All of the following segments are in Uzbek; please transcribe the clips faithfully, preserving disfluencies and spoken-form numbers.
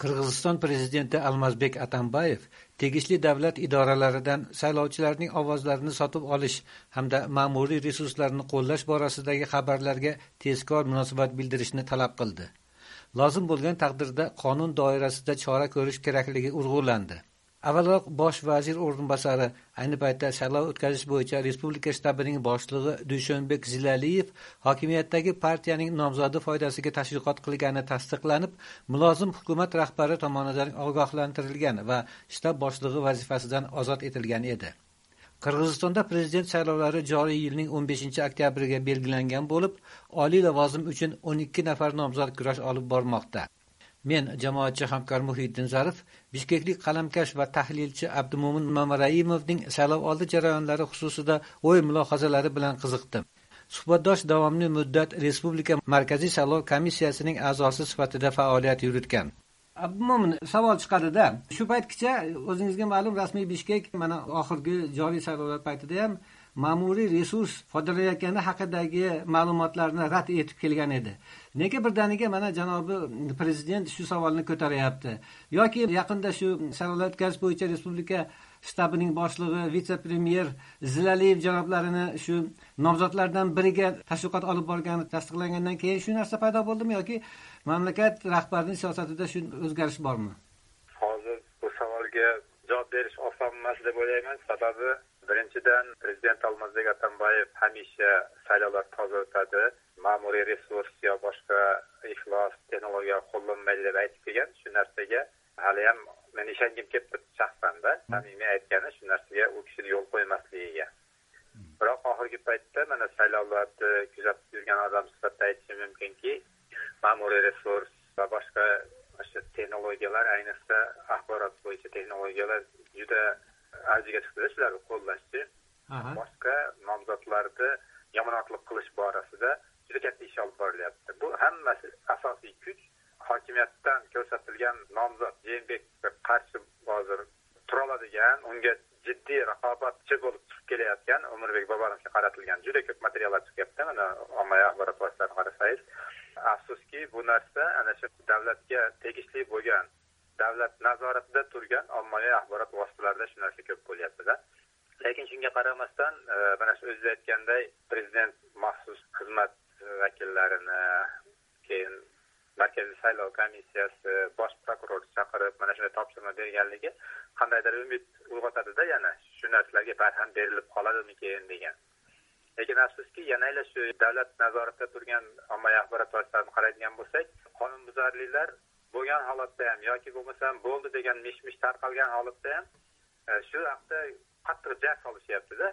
Qirg'iziston prezidenti Almazbek Atambayev tegishli davlat idoralaridan saylovchilarning ovozlarini sotib olish hamda ma'muriy resurslarni qo'llash borasidagi xabarlarga tezkor munosabat bildirishni talab qildi. Lozim bo'lgan taqdirda qonun doirasida chora ko'rish kerakligi urg'ulandi. Avvalroq bosh vazir o'rinbosari, ayni paytda saylov o'tkazish bo'yicha respublika shtabining boshlig'i Dushanbek Zilaliyev hokimiyatdagi partiyaning nomzodi foydasiga tashviqot qilgani tasdiqlanib, mulozim hukumat rahbari tomonidan ogohlantirilgan va shtab boshlig'i vazifasidan ozod etilgan edi. Qirg'izistonda prezident saylovlari joriy yilning o'n beshinchi oktyabriga belgilangan bo'lib, oliy lavozim uchun o'n ikki nafar nomzod kurash olib bormoqda. Men jamoatchi hamkor Muhiddin Zarif, bishkeklik qalamkash va tahlilchi Abdumo'min Mamaraimovning saylov oldi jarayonlari xususida o'y mulohazalari bilan qiziqdim. Suhbatdosh davomli muddat Respublika Markaziy saylov komissiyasining a'zosi sifatida faoliyat yuritgan. Abdumo'min, savol chiqadi-da. Shu paytgacha o'zingizga ma'lum rasmiy Bishkek mana oxirgi joriy saylovlar paytida ham ma'muriy resurs foydalanayotgani haqidagi ma'lumotlarni rad etib kelgan edi. Nega birdaniga mana janobi prezident shu savolni ko'taryapti? Yoki yaqinda shu saylovlar o'tkazish bo'yicha respublika shtabining boshlig'i vitse-premyer Zilaliyev janoblarini shu nomzodlardan biriga tashviqot olib borgani tasdiqlangandan keyin shu narsa paydo bo'ldimi yoki mamlakat rahbarining siyosatida shu o'zgarish bormi? Hozir bu savolga javob berish oson emas deb o'ylayman. Sababi birinchidan prezident Almazbek Atambayev hamisha saylovlar toza o'tadi, ma'muriy resurs yo boshqa iflos texnologiya qo'llanmaydi deb aytib kelgan. Shu narsaga hali ham men ishongim kelib turibdi shaxsanda. Samimiy aytgani shu narsaga u kishi yo'l qo'ymasligiga. Biroq oxirgi paytda mana saylovlarni kuzatib yurgan odam sifatida aytishim mumkinki, ma'muriy resurs va boshqa o'sha texnologiyalar, ayniqsa axborot bo'yicha texnologiyalar juda avjiga chiqdi, shularni qo'llashchi. Boshqa nomzodlarni yomonotlik qilish borasida juda katta ish olib borilyapti. Bu hammasi asosiy kuch hokimiyatdan ko'rsatilgan nomzod Jeenbekka qarshi hozir tura oladigan, unga jiddiy raqobatchi bo'lib chiqib kelayotgan Umirbek Bobonovga qaratilgan juda ko'p materiallar chiqyapti. Mana ommaviy axborot vositalarini qarasangiz, afsuski bu narsa ana shu davlatga tegishli bo'lgan, davlat nazoratida turgan ommaviy axborot vositalarida shu narsa ko'p bo'lyapti-da. Lekin shunga qaramasdan, mana shu o'zingiz aytganday, prezident maxsus xizmat vakillarini, keyin Markaziy saylov komissiyasi, bosh prokuror chaqirib mana shunday topshirma berganligi qandaydir umid uyg'otadi-da, yana shu narsalarga barham berilib qoladimikin degan. Lekin afsuski, yana shu davlat nazoratida turgan ommaviy axborot vositalarini qaraydigan bo'lsak, qonunbuzarliklar bo'lgan holatda ham yoki bo'lmasam bo'ldi degan mish-mish tarqalgan holatda ham shu haqda qattiq jar solishyapti-da.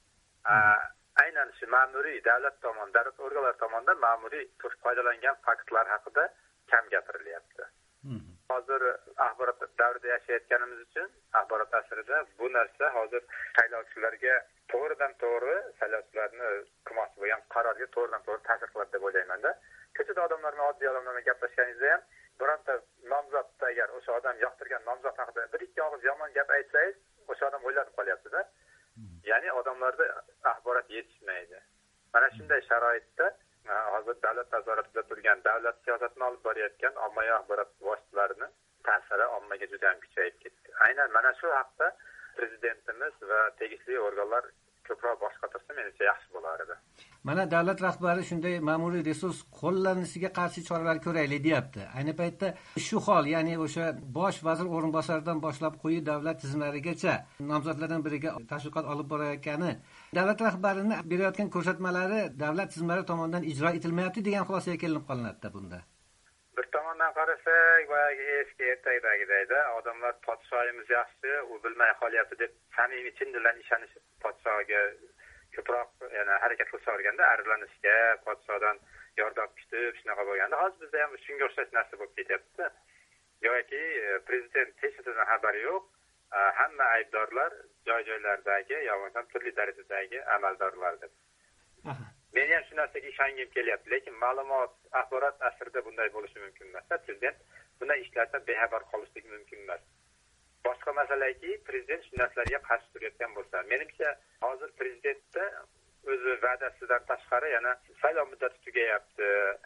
Aynan shu ma'muriy davlat tomonidan, davlat organlari tomonidan ma'muriy foydalangan faktlar haqida kam gapirilyapti. Hozir axborot davrida yashayotganimiz uchun, axborot asrida bu narsa hozir saylovchilarga to'g'ridan to'g'ri saylovchilarni qilmoqchi bo'lgan qarorga to'g'ridan to'g'ri ta'sir qiladi deb o'ylayman-da. Ko'chada odamlar bilan oddiy odamlar bilan gaplashganingizda ham bironta nomzodda agar o'sha odam yoqtirgan nomzod haqida bir ikki og'iz yomon gap aytsangiz, o'sha odam o'ylanib qolyapti-da. Ya'ni odamlarda axborot yetishmaydi. Mana shunday sharoitda hozir davlat nazoratida turgan, davlat siyosatini olib borayotgan ommaviy axborot vositalarini ta'siri ommaga juda ham kuchayib ketdi. Aynan mana shu haqda prezidentimiz va tegishli organlar ko'proq bosh qotirsa menimcha yaxshi bo'lar edi. Mana davlat rahbari shunday ma'muriy resurs qo'llanishiga qarshi choralar ko'raylik deyapti. Ayni paytda shu hol, ya'ni o'sha bosh vazir o'rinbosaridan boshlab quyi davlat tizimlarigacha nomzodlardan biriga tashviqot olib borayotgani, davlat rahbarining berayotgan ko'rsatmalari davlat tizimlari tomonidan ijro etilmayapti degan xulosaga kelinib qolinadi bunda. Bir tomondan qarasak, boyagi eski ertakdagidayda odamlar podshoyimiz yaxshi, u bilmay qolyapti deb samimiy chin dildan ishonishib podshoga ko'proq yana harakat qilsa o'rganda, arlanishga, podshodan yordam kutib shunaqa bo'lganda, hozir bizda ham shunga o'xshash narsa bo'lib ketyapti. Yoki prezident hech narsadan xabari yo'q, hamma aybdorlar joy-joylardagi yoki turli darajadagi amaldorlardir. Men ham shu narsaga ishongim kelyapti, lekin ma'lumot, axborot asrida bunday bo'lishi mumkin emas. Prezident bunday ishlardan bexabar qolishligi mumkin emas. Boshqa masalaki, prezident shu narsalarga qarshi turayotgan bo'lsa, menimcha hozir prezidentda o'zi va'dasidan tashqari yana saylov muddati tugayapti.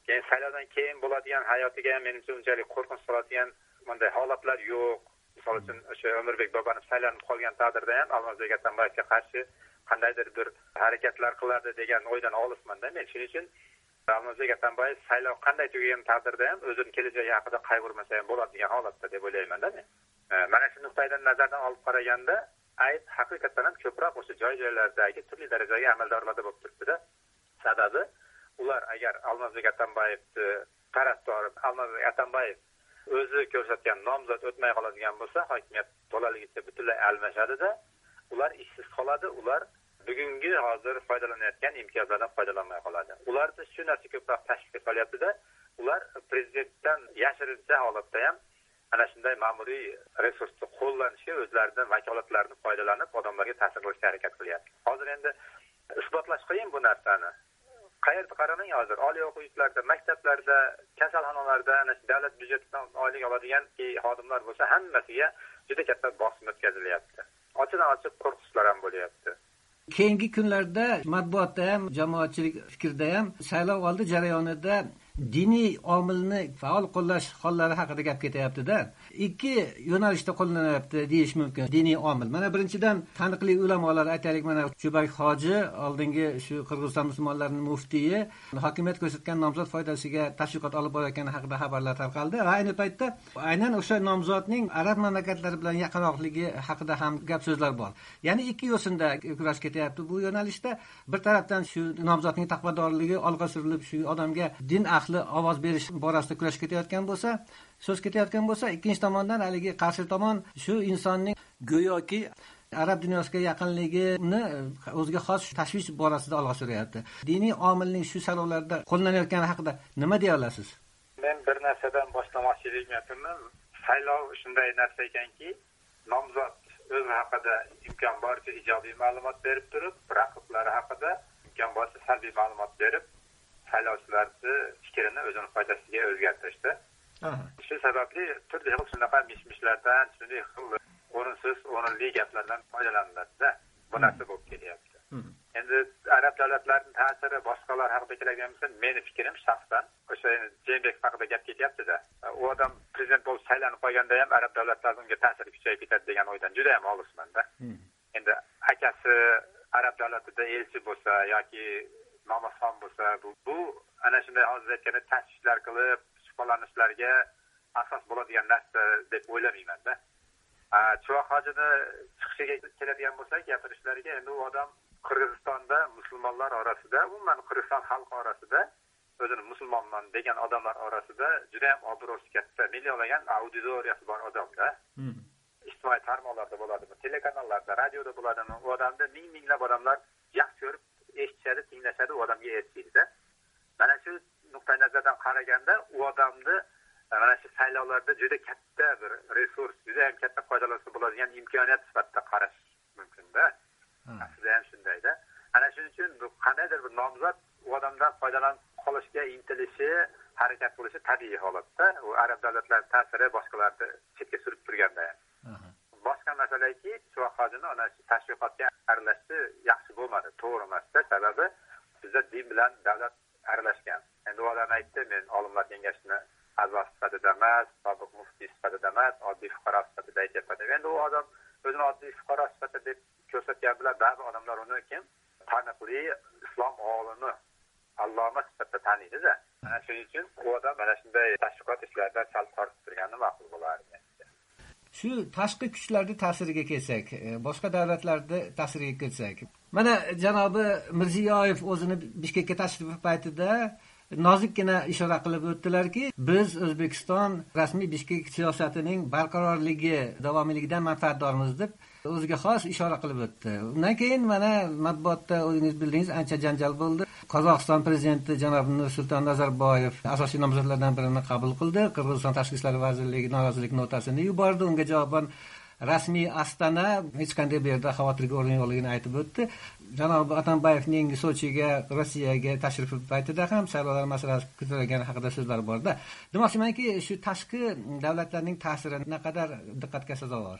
keyin saylovdan keyin bo'ladigan hayotiga menimcha unchalik qo'rqinch soladigan bunday holatlar yo'q. Misol uchun o'sha O'mirbek Bobanov saylanib qolgan taqdirda ham Almazbek Atambayevga qarshi qandaydir bir harakatlar qiladi degan o'ydan olismanda. Men shuning uchun Almazbek Atambayev saylov qanday tugagan taqdirda ham o'zining kelajagi haqida qayg'urmasa ham bo'ladi degan holatda deb o'ylayman-da men. Mana shu nuqtadan nazardan olib qaraganda ayb haqiqatan ham ko'proq o'sha joy-joylardagi turli darajadagi amaldorlarda bo'lib turibdi-da. Sababi ular agar Almazbek Atambayevni tarafdori Almazbek Atambayev o'zi ko'rsatgan nomzod o'tmay qoladigan bo'lsa, hokimiyat to'laligicha butunlay almashadi-da, ular ishsiz qoladi, ular bugungi hozir foydalanayotgan imtiyozlardan foydalanmay qoladi. Ularda shu narsa ko'proq tashvishga solyapti-da, ular prezidentdan yashirincha holatda ham ana shunday ma'muriy resursni qo'llanishga o'zlaridan vakolatlarini foydalanib odamlarga ta'sir qilishga harakat qilyapti. Hozir endi isbotlash qiyin bu narsani. Qayerda qaramang hozir oliy o'quv yurtlarida, maktablarda, kasalxonalarda ana shu davlat byudjetidan oylik oladigan xodimlar bo'lsa, hammasiga juda katta bosim o'tkazilyapti. Ochiq ochiq qo'rqishlar ham bo'lyapti. Keyingi kunlarda matbuotda ham, jamoatchilik fikrida ham saylov oldi jarayonida diniy omilni faol qo'llash hollari haqida gap ketyapti-da. Ikki yo'nalishda qo'llanyapti deyish mumkin diniy omil. Mana birinchidan taniqli ulamolar aytaylik, mana Chubak hoji oldingi shu Qirg'iziston musulmonlarining muftiyi hokimiyat ko'rsatgan nomzod foydasiga tashviqot olib borayotgani haqida xabarlar tarqaldi. Va ayni paytda aynan o'sha nomzodning arab mamlakatlari bilan yaqinroqligi haqida ham gap so'zlar bor. Ya'ni ikki yo'sinda kurash ketyapti bu yo'nalishda. Bir tarafdan shu nomzodning taqvodorligi olg'a surilib, shu odamga din ahli ovoz berish borasida kurash ketayotgan bo'lsa, so'z ketayotgan bo'lsa, ikkinchi tomondan haligi qarshi tomon shu insonning go'yoki arab dunyosiga yaqinligini o'ziga xos tashvish borasida olg'a suryapti. Diniy omilning shu saylovlarda qo'llanayotgani haqida nima deya olasiz? Men bir narsadan boshlamoqchi edim. Saylov shunday narsa ekanki, nomzod o'zi haqida imkon boricha ijobiy ma'lumot berib turib, raqiblari haqida imkon boricha salbiy ma'lumot berib, saylovchilarni fikrini o'zini foydasiga o'zgartirishdi. Shu sababli turli xil shunaqa mish-mishlardan, turli xil o'rinsiz, o'rinli gaplardan foydalaniladi-da. Bu narsa bo'lib kelyapti. Endi arab davlatlarining ta'siri boshqalar haqida keladigan bo'lsa, meni fikrim shaxsan o'sha Jeenbek haqida gap ketyapti-da. U odam prezident bo'lib saylanib qolganda ham arab davlatlarining unga ta'siri kuchayib ketadi degan o'ydan juda ham olisman-da. Endi akasi arab davlatida elchi bo'lsa yoki nomazxon bo'lsa, bu bu ana shunday hozir aytganda tashvishlar qilib, shubhalanishlarga asos bo'ladigan narsa deb o'ylamayman-da. Chuvaq hojini chiqishiga keladigan bo'lsak, gapirishlariga, endi u odam Qirg'izistonda musulmonlar orasida, umuman Qirg'iziston xalqi orasida, o'zini musulmonman degan odamlar orasida juda ham obro'si katta, millionlagan auditoriyasi bor odam-da. Ijtimoiy tarmoqlarda bo'ladimi, telekanallarda, radioda bo'ladimi, u odamni ming-minglab odamlar yaxshi ko'rib eshitishadi, tinglashadi, u odamga erishadi-da. Mana shu nuqtai nazardan qaraganda u odamni mana shu saylovlarda juda katta bir resurs, juda ham katta foydalansa bo'ladigan imkoniyat sifatida qarash mumkin-da. Aslida ham shunday-da. Ana shuning uchun bu qandaydir bir nomzod u odamdan foydalanib qolishga intilishi, harakat qilishi tabiiy holatda. U arab davlatlari ta'siri boshqalarni chetga surib turganda ham. Boshqa masalaki, shu hojini ana shu tashviqotga aralashishi yaxshi bo'lmadi, to'g'ri emas-da. Sababi bizda din bilan davlat aralashgan. Endi u odam aytdi, men olimlar kengashini a'zosi sifatida emas, sobiq muftiy sifatida emas, oddiy fuqaro sifatida aytyapman. Endi u odam o'zini oddiy fuqaro sifatida deb ko'rsatgan bilan ba'zi odamlar uni kim taniqli islom olimi, alloma sifatida taniydi-da. Ana shuning uchun u odam mana shunday tashviqot ishlaridan sal tortib turgani ma'qul bo'lardi. Shu tashqi kuchlarning ta'siriga kelsak, boshqa davlatlarda ta'siriga kelsak, mana janobi Mirziyoyev o'zini Bishkekka tashrifi paytida nozikkina ishora qilib o'tdilarki, biz O'zbekiston rasmiy Bishkek siyosatining barqarorligi, davomiyligidan manfaatdormiz deb o'ziga xos ishora qilib o'tdi. Undan keyin mana matbuotda o'zingiz bildingiz, ancha janjal bo'ldi. Qozog'iston prezidenti janob Nursulton Nazarboyev asosiy nomzodlardan birini qabul qildi. Qirg'iziston tashqi ishlar vazirligi norozilik notasini yubordi. Unga javoban rasmiy Astana hech qanday bu yerda xavotirga o'rin yo'qligini aytib o'tdi. Janob Atambayevning Sochiga, Rossiyaga tashrifi paytida ham saylovlar masalasi ko'tarilgani haqida so'zlar bor-da. Demoqchimanki, shu tashqi davlatlarning ta'siri naqadar diqqatga sazovor.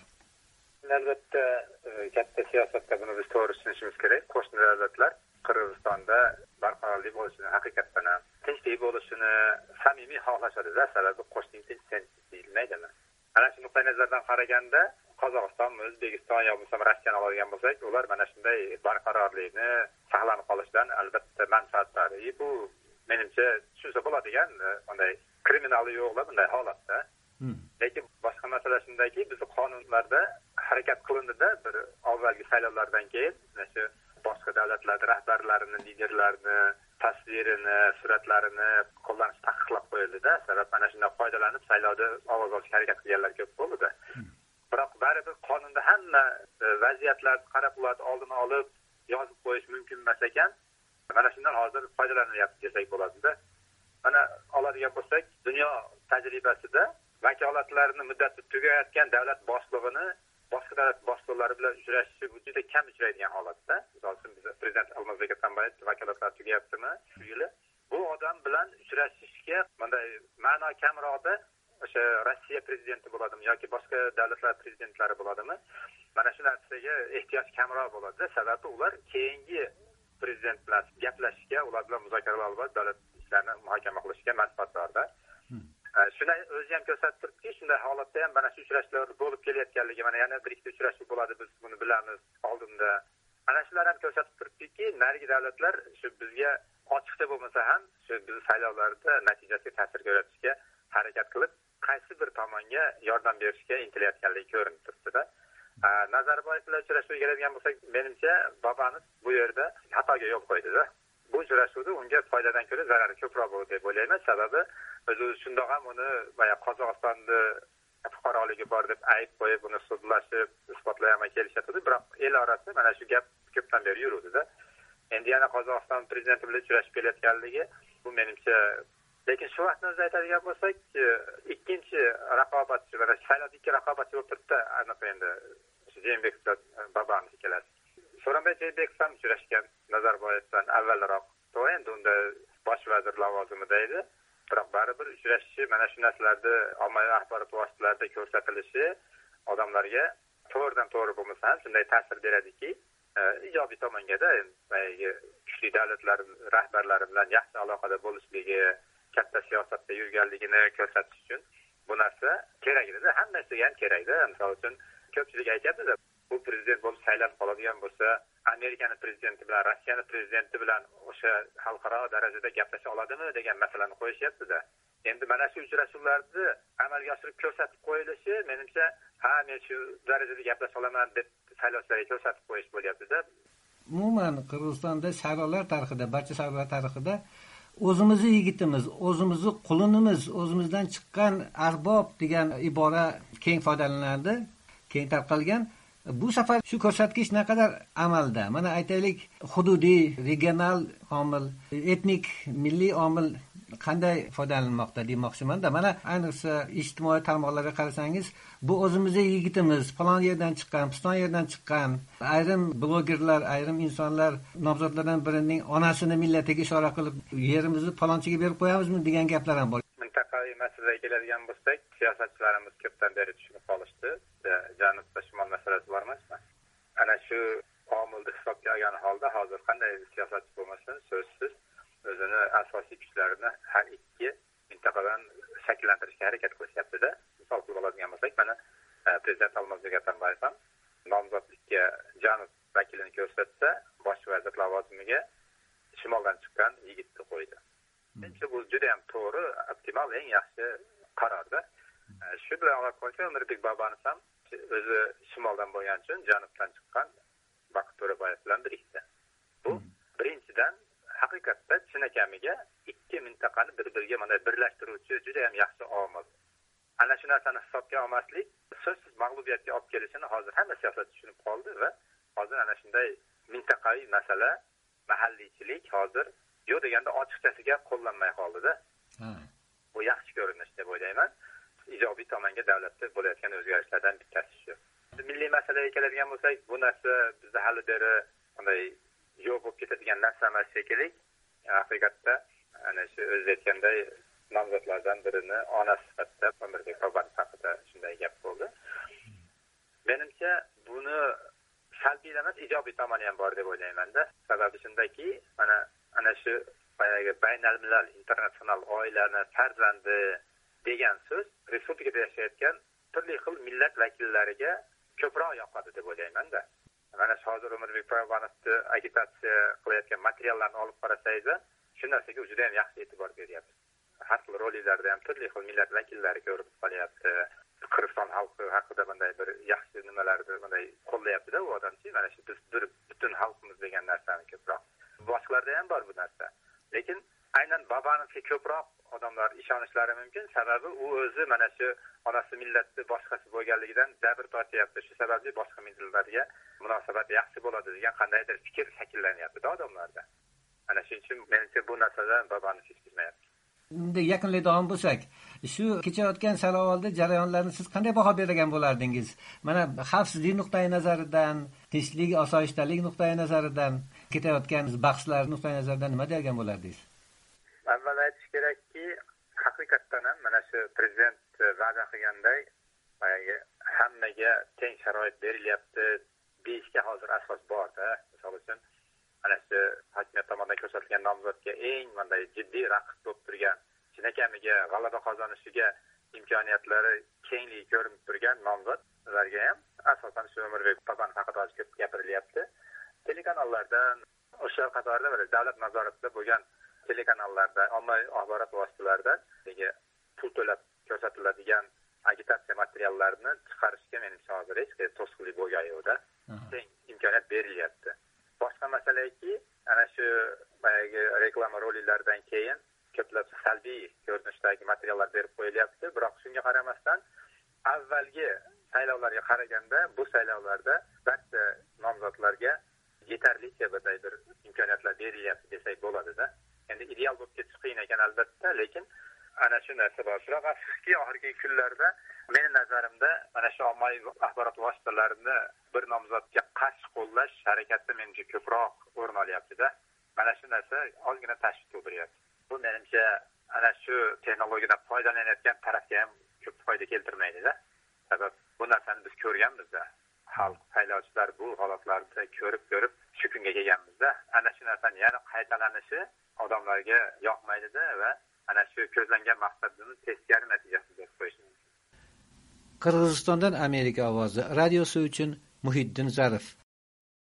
Albatta, katta siyosatda buni biz to'g'ri tushunishimiz kerak. Qo'shni davlatlar Qirg'izistonda barqarorlik bo'lishini haqiqatan ham tinchlik bo'lishini samimiy xohlashadi-da, sababi qo'shning tinch sen deyilmaydimi. Ana shu nuqtai nazardan qaraganda Qozog'iston, O'zbekiston yoki bo'lmasa Rossiyani oladigan bo'lsak, ular mana shunday barqarorlikni saqlanib qolishdan albatta manfaatdor. Bu menimcha tushunsa bo'ladigan bunday kriminali yo'qlar bunday holatda. Lekin boshqa masala shundaki, biz qonunlarda harakat qilindida bir avvalgi saylovlardan keyin shu boshqa davlatlar rahbarlarini, liderlarini tasvirini, suratlarini qo'llanish taqiqlab qo'yildi-da. Sabab mana shundan foydalanib saylovda ovoz olishga harakat qilganlar ko'p bo'ldi. Biroq baribir qonunda hamma vaziyatlarni qarab ularni oldini olib yozib qo'yish mumkin emas ekan. Mana shundan hozir foydalanyapti desak bo'ladi-da. Mana oladigan bo'lsak, dunyo tajribasida vakolatlarini muddati tugayotgan davlat boshlig'ini boshqa davlat boshliqlari bilan uchrashishi juda kam uchraydigan holatda. Misol uchun biz prezident Almazbek Atambayev vakolatlari tugayaptimi shu yili. Bu odam bilan uchrashishga bunday ma'no kamroqda o'sha Rossiya prezidenti bo'ladimi yoki boshqa davlatlar prezidentlari bo'ladimi? Mana shu narsaga ehtiyoj kamroq bo'ladi. Sababi ular keyingi prezident bilan gaplashishga, ular bilan muzokaralar olib davlat ishlarini muhokama qilishga manfaatdorda. Shuni o'zi ham ko'rsatib turibdi, shunday holatda ham mana shu uchrashuvlar bo'lib kelayotganligi, mana yana bir ikkita uchrashuv bo'ladi, biz buni bilamiz oldinda. Ana shular ham ko'rsatib turibdiki, narigi davlatlar shu bizga ochiqcha bo'lmasa ham shu biz saylovlarda natijasiga ta'sir ko'rsatishga harakat qilib, qaysi bir tomonga yordam berishga intilayotganligi ko'rinib turibdi-da. Nazarboyev bilan uchrashuvga keladigan bo'lsak, menimcha babamiz bu yerda xatoga yo'l qo'ydi-da. Bu uchrashuvda unga foydadan ko'ra zarari ko'proq bo'ldi deb o'ylayman. Sababi o'zi shundoq ham uni boya Qozog'istonda fuqaroligi bor deb ayb qo'yib, uni sudlashib, isbotlay olmay kelishadi. Biroq el orasida mana shu gap ko'pdan beri yuruvdi-da. Endi yana Qozog'iston prezidenti bilan uchrashib kelayotganligi bu menimcha. Lekin shu vaqtni o'zi aytadigan bo'lsak, ikkinchi raqobatchi, mana saylovda ikki raqobatchi bo'lib turibdi, aniq endi Jeenbek bilan babamiz ikkalasi. So'ronbay Jeenbek ham uchrashgan Nazarboyev bilan avvalroq. To'g'ri, endi unda bosh vazir lavozimida edi. Biroq baribir uchrashishi, mana shu narsalarda ommaviy axborot vositalarida ko'rsatilishi odamlarga to'g'ridan to'g'ri bo'lmasa ham shunday ta'sir beradiki, ijobiy tomonga-da kuchli davlatlar rahbarlari bilan yaxshi aloqada bo'lishligi, katta siyosatda yurganligini ko'rsatish uchun bu narsa kerak edi. Hammasiga ham kerak-da. Misol uchun ko'pchilik aytadi-da, bu prezident bo'lib saylanib qoladigan bo'lsa, Amerikani prezidenti bilan Rossiyani prezidenti bilan o'sha xalqaro darajada gaplasha oladimi degan masalani qo'yishyapti-da. Endi mana shu uchrashuvlarni amalga oshirib ko'rsatib qo'yilishi, menimcha, ha, men shu darajada gaplasha olaman deb saylovchilarga ko'rsatib qo'yish bo'lyapti-da. Umuman Qirg'izistonda saylovlar tarixida, barcha saylovlar tarixida o'zimizni yigitimiz, o'zimizni qulunimiz, o'zimizdan chiqqan arbob degan ibora keng foydalanadi, keng tarqalgan. Bu safar shu ko'rsatkich naqadar amalda. Mana aytaylik, hududiy, regional omil, etnik, milliy omil qanday foydalanmoqda demoqchiman-da. Mana ayniqsa ijtimoiy tarmoqlarga qarasangiz, bu o'zimizning yigitimiz, falon yerdan chiqqan, piston yerdan chiqqan, ayrim blogerlar, ayrim insonlar nomzodlardan birining onasini millatiga ishora qilib, yerimizni falonchiga berib qo'yamizmi degan gaplar ham bor. Mintaqaviy masalaga keladigan bo'lsak, siyosatchilarimiz ko'pdan beri tushunib qolishdi. Janub va shimol masalasi bor emasmi? Ana shu omilni hisobga olgan holda hozir qanday siyosatchi bo'lmasin, so'zsiz o'zini asosiy kuchlarini har ikki mintaqadan shakllantirishga harakat qilishyapti-da. Misol qilib oladigan bo'lsak, mana prezident Almazbek Atambayev ham nomzodlikka Janub vakilini ko'rsatsa, bosh vazir lavozimiga shimoldan chiqqan yigitni qo'ydi. Menimcha bu juda ham to'g'ri, optimal, eng yaxshi qarorda. Shu bilan olib qo'ysa, Amirbek Bobonis ham o'zi shimoldan bo'lgan uchun Janubdan chiqqan Baqit To'raboyev bilan birikdi. Bu birinchidan haqiqatda chinakamiga ikki mintaqani bir-biriga mana birlashtiruvchi juda ham yaxshi omil. Ana shu narsani hisobga olmaslik so'zsiz mag'lubiyatga olib kelishini hozir hamma siyosatchi tushunib qoldi va hozir ana shunday mintaqaviy masala, mahalliychilik hozir yo'q deganda ochiqchasiga qo'llanmay qoldi-da. Bu yaxshi ko'rinish deb o'ylayman. Ijobiy tomonga davlatda bo'layotgan o'zgarishlardan bittasi shu. Milliy masalaga keladigan bo'lsak, bu narsa bizda hali beri bunday yo'q bo'lib ketadigan narsa emas shekilli. Haqiqatda ana shu o'z aytganday nomzodlardan birini onasi sifatida Amirbek Bobonis haqida shunday gap bo'ldi. Menimcha buni salbiy emas, ijobiy tomoni ham bor deb o'ylayman-da. Sababi shundaki, mana ana shu boyagi baynalmilal internatsional oilani farzandi degan so'z respublikada yashayotgan turli xil millat vakillariga ko'proq yoqadi deb o'ylayman-da. Mana hozir Umarbek Poyabzonovni agitatsiya qilayotgan materiallarni olib qarasangiz, shu narsaga juda ham yaxshi e'tibor beryapti. Har xil rollarda ham turli xil millat vakillari ko'rinib qolyapti. Qirg'iziston xalqi haqida bunday bir yaxshi nimalarni bunday qo'llayapti-da u odamchi. Mana shu biz bir butun xalqimiz degan narsani ko'proq. Boshqalarda ham bor bu narsa. Lekin aynan Babanovga ko'proq odamlar ishonishlari mumkin, sababi u o'zi mana shu onasi millatni boshqasi bo'lganligidan jabr tortyapti. Shu sababli boshqa millatlarga munosabat yaxshi bo'ladi degan qandaydir fikr shakllanyapti-da odamlarda. Ana shuning uchun menimcha bu narsadan Babanov hech kelmayapti. Endi yakunlaydigan bo'lsak, shu kechayotgan saylovoldi jarayonlarini siz qanday baho bergan bo'lardingiz? Mana xavfsizlik nuqtai nazaridan, tinchlik, osoyishtalik nuqtai nazaridan, ketayotgan bahslar nuqtai nazaridan nima degan bo'lardingiz? Avval aytish kerakki, haqiqatdan ham mana shu prezident va'da qilganday, hammaga teng sharoit berilyapti deyishga hozir asos bor-da. Misol uchun mana shu hokimiyat tomonidan ko'rsatilgan nomzodga eng bunday jiddiy raqib bo'lib turgan, chinakamiga g'alaba qozonishiga imkoniyatlari kengligi ko'rinib turgan nomzodlarga ham asosan shu Umarbek Poyabzonov haqida ko'p gapirilyapti. Telekanallardan, o'sha qatorda bir davlat nazoratida bo'lgan telekanallarda, ommaviy axborot vositalarida pul to'lab ko'rsatiladigan agitatsiya materiallarini chiqarishga menimcha hozir hech qanday to'sqinlik bo'lgani yo'q-da. Teng imkoniyat berilyapti. Boshqa masalaki, ana shu boyagi reklama roliklaridan keyin ko'plab salbiy ko'rinishdagi materiallar berib qo'yilyapti. Biroq shunga qaramasdan avvalgi saylovlarga qaraganda bu saylovlarda barcha nomzodlarga yetarlicha bir imkoniyatlar berilyapti desak bo'ladi-da. Endi ideal bo'lib ketish qiyin ekan albatta, lekin ana shu narsa bor. Biroq afsuski oxirgi kunlarda meni nazarimda mana shu ommaviy axborot vositalarini bir nomzodga qarshi qo'llash harakati menimcha ko'proq o'rin olyapti-da. Mana shu narsa ozgina tashvish tug'diryapti. Bu menimcha ana shu texnologiyadan foydalanayotgan tarafga ham ko'p foyda keltirmaydi-da. Sabab bu narsani biz ko'rganmiz-da. Xalq saylovchilar bu holatlarni ko'rib-ko'rib shu kunga kelganmiz-da. Ana shu narsani yana qaytalanishi odamlarga yoqmaydi-da va ana shu ko'zlangan maqsadni teskari natijasi deb qo'yish mumkin. Qirg'izistondan Amerika ovozi radiosi uchun Muhiddin Zarif.